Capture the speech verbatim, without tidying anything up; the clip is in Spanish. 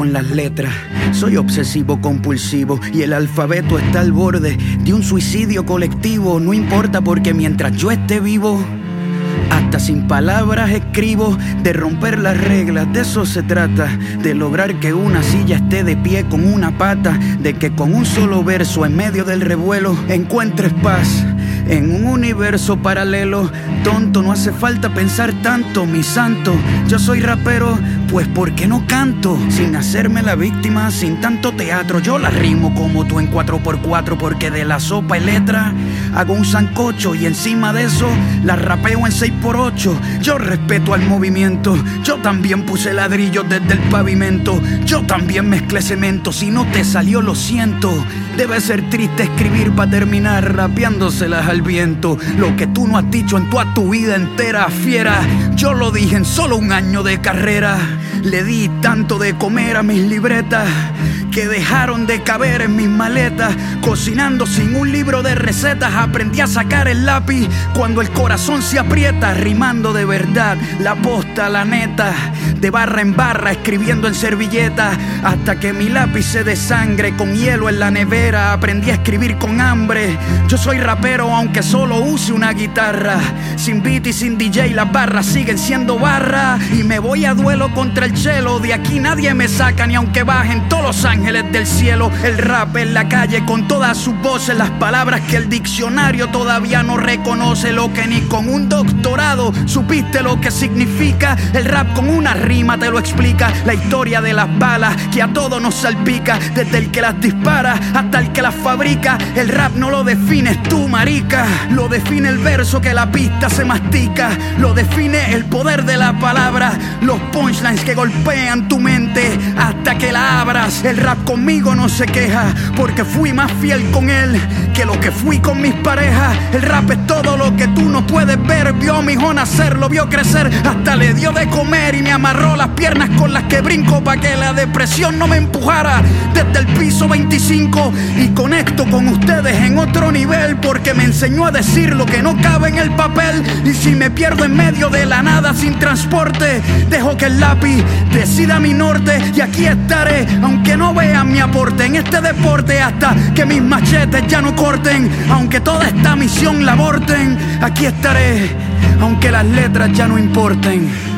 con las letras. Soy obsesivo compulsivo y el alfabeto está al borde de un suicidio colectivo. No importa porque mientras yo esté vivo, hasta sin palabras escribo. De romper las reglas, de eso se trata. De lograr que una silla esté de pie con una pata. De que con un solo verso en medio del revuelo encuentres paz en un universo paralelo. Tonto, no hace falta pensar tanto, mi santo. Yo soy rapero, pues ¿por qué no canto? Sin hacerme la víctima, sin tanto teatro. Yo la rimo como tú en cuatro por cuatro, porque de la sopa y letra hago un sancocho y encima de eso la rapeo en seis por ocho. Yo respeto al movimiento, yo también puse ladrillos desde el pavimento. Yo también mezclé cemento, si no te salió lo siento. Debe ser triste escribir para terminar rapeándoselas al viento. Lo que tú no has dicho en toda tu vida entera, fiera, yo lo dije en solo un año de carrera. Le di tanto de comer a mis libretas que dejaron de caber en mis maletas. Cocinando sin un libro de recetas, aprendí a sacar el lápiz cuando el corazón se aprieta. Rimando de verdad, la posta, la neta, de barra en barra, escribiendo en servilleta, hasta que mi lápiz se desangre con hielo en la nevera. Aprendí a escribir con hambre. Yo soy rapero aunque solo use una guitarra. Sin beat y sin D J las barras siguen siendo barra. Y me voy a duelo contra el chelo. De aquí nadie me saca ni aunque bajen todos los ángeles del cielo. El rap en la calle con todas sus voces, las palabras que el diccionario todavía no reconoce. Lo que ni con un doctorado supiste lo que significa. El rap con una rima te lo explica. La historia de las balas que a todos nos salpica, desde el que las dispara hasta el que las fabrica. El rap no lo defines tú, marica, lo define el verso que la pista se mastica. Lo define el poder de la palabra, los punchlines que golpean tu mente hasta que la abras. El rap conmigo no se queja, porque fui más fiel con él que lo que fui con mis parejas. El rap es todo lo que tú no puedes ver. Vio a mi hijo nacer, lo vio crecer, hasta le dio de comer y me amarró las piernas con las que brinco pa' que la depresión no me empujara desde el piso veinticinco. Y conecto con ustedes en otro nivel, porque me enseñó a decir lo que no cabe en el papel. Y si me pierdo en medio de la nada sin transporte, dejo que el lápiz decida mi norte. Y aquí estaré, aunque no vean mi aporte en este deporte, hasta que mis machetes ya no corten. Aunque toda esta misión la aborten, aquí estaré, aunque las letras ya no importen.